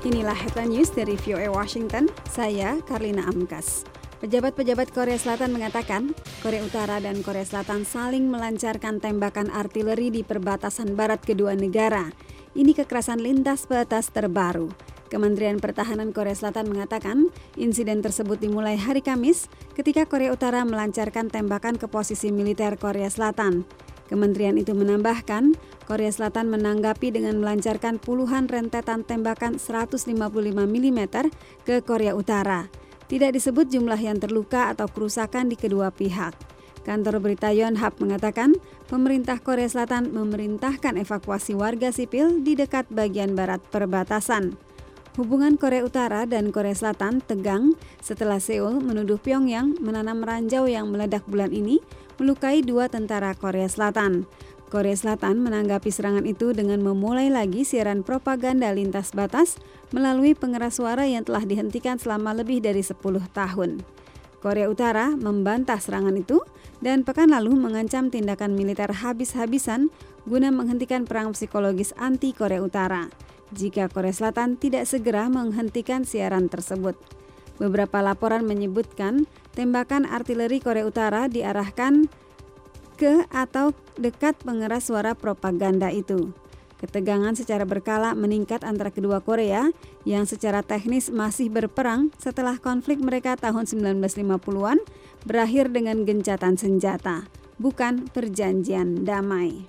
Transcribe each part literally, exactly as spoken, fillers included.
Inilah headline news dari V O A Washington, saya Karlina Amkas. Pejabat-pejabat Korea Selatan mengatakan, Korea Utara dan Korea Selatan saling melancarkan tembakan artileri di perbatasan barat kedua negara. Ini kekerasan lintas batas terbaru. Kementerian Pertahanan Korea Selatan mengatakan, insiden tersebut dimulai hari Kamis ketika Korea Utara melancarkan tembakan ke posisi militer Korea Selatan. Kementerian itu menambahkan, Korea Selatan menanggapi dengan melancarkan puluhan rentetan tembakan seratus lima puluh lima milimeter ke Korea Utara. Tidak disebut jumlah yang terluka atau kerusakan di kedua pihak. Kantor berita Yonhap mengatakan, pemerintah Korea Selatan memerintahkan evakuasi warga sipil di dekat bagian barat perbatasan. Hubungan Korea Utara dan Korea Selatan tegang setelah Seoul menuduh Pyongyang menanam ranjau yang meledak bulan ini melukai dua tentara Korea Selatan. Korea Selatan menanggapi serangan itu dengan memulai lagi siaran propaganda lintas batas melalui pengeras suara yang telah dihentikan selama lebih dari sepuluh tahun. Korea Utara membantah serangan itu dan pekan lalu mengancam tindakan militer habis-habisan guna menghentikan perang psikologis anti Korea Utara jika Korea Selatan tidak segera menghentikan siaran tersebut. Beberapa laporan menyebutkan tembakan artileri Korea Utara diarahkan ke atau dekat pengeras suara propaganda itu. Ketegangan secara berkala meningkat antara kedua Korea yang secara teknis masih berperang setelah konflik mereka tahun sembilan belas lima puluhan berakhir dengan gencatan senjata, bukan perjanjian damai.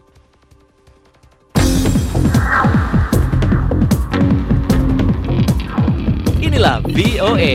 Inilah V O A.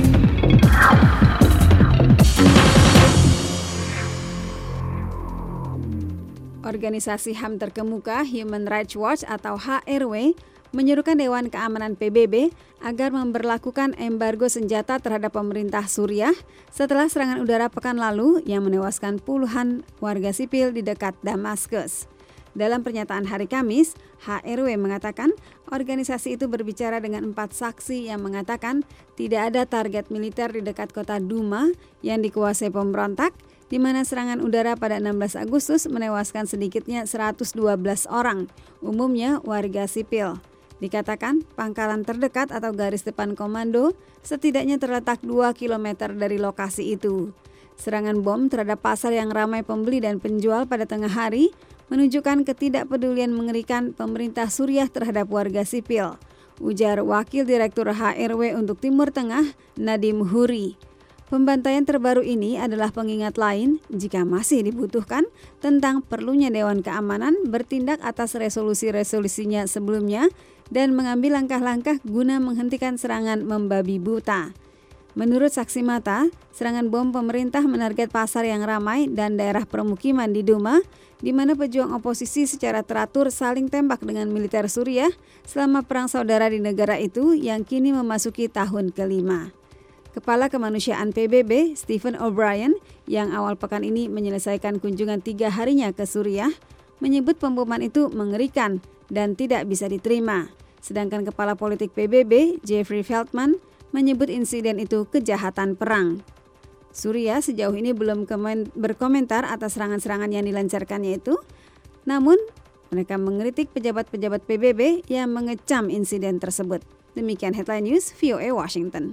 Organisasi H A M terkemuka Human Rights Watch atau H R W menyerukan Dewan Keamanan P B B agar memberlakukan embargo senjata terhadap pemerintah Suriah setelah serangan udara pekan lalu yang menewaskan puluhan warga sipil di dekat Damaskus. Dalam pernyataan hari Kamis, H R W mengatakan organisasi itu berbicara dengan empat saksi yang mengatakan tidak ada target militer di dekat kota Duma yang dikuasai pemberontak, di mana serangan udara pada enam belas Agustus menewaskan sedikitnya seratus dua belas orang, umumnya warga sipil. Dikatakan pangkalan terdekat atau garis depan komando setidaknya terletak dua kilometer dari lokasi itu. Serangan bom terhadap pasar yang ramai pembeli dan penjual pada tengah hari menunjukkan ketidakpedulian mengerikan pemerintah Suriah terhadap warga sipil, ujar Wakil Direktur H R W untuk Timur Tengah, Nadim Huri. Pembantaian terbaru ini adalah pengingat lain, jika masih dibutuhkan, tentang perlunya Dewan Keamanan bertindak atas resolusi-resolusinya sebelumnya dan mengambil langkah-langkah guna menghentikan serangan membabi buta. Menurut saksi mata, serangan bom pemerintah menarget pasar yang ramai dan daerah permukiman di Duma, di mana pejuang oposisi secara teratur saling tembak dengan militer Suriah selama perang saudara di negara itu yang kini memasuki tahun kelima. Kepala Kemanusiaan P B B, Stephen O'Brien, yang awal pekan ini menyelesaikan kunjungan tiga harinya ke Suriah, menyebut pemboman itu mengerikan dan tidak bisa diterima. Sedangkan Kepala Politik P B B, Jeffrey Feltman, menyebut insiden itu kejahatan perang. Suriah sejauh ini belum kemen- berkomentar atas serangan-serangan yang dilancarkannya itu, namun mereka mengkritik pejabat-pejabat P B B yang mengecam insiden tersebut. Demikian headline news V O A Washington.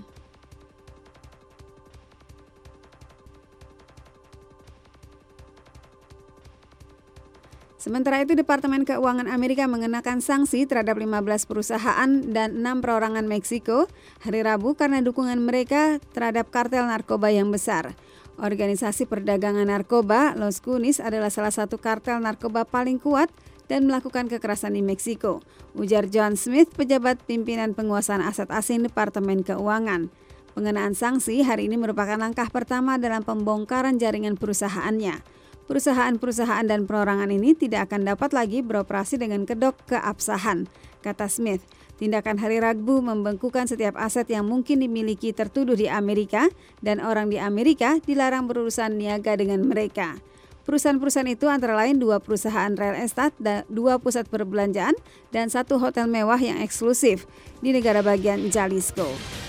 Sementara itu, Departemen Keuangan Amerika mengenakan sanksi terhadap lima belas perusahaan dan enam perorangan Meksiko hari Rabu karena dukungan mereka terhadap kartel narkoba yang besar. Organisasi perdagangan narkoba, Los Cunis, adalah salah satu kartel narkoba paling kuat dan melakukan kekerasan di Meksiko, ujar John Smith, pejabat pimpinan penguasaan aset asing Departemen Keuangan. Pengenaan sanksi hari ini merupakan langkah pertama dalam pembongkaran jaringan perusahaannya. Perusahaan-perusahaan dan perorangan ini tidak akan dapat lagi beroperasi dengan kedok keabsahan, kata Smith. Tindakan hari Rabu membengkukan setiap aset yang mungkin dimiliki tertuduh di Amerika dan orang di Amerika dilarang berurusan niaga dengan mereka. Perusahaan-perusahaan itu antara lain dua perusahaan real estate, dua pusat perbelanjaan, dan satu hotel mewah yang eksklusif di negara bagian Jalisco.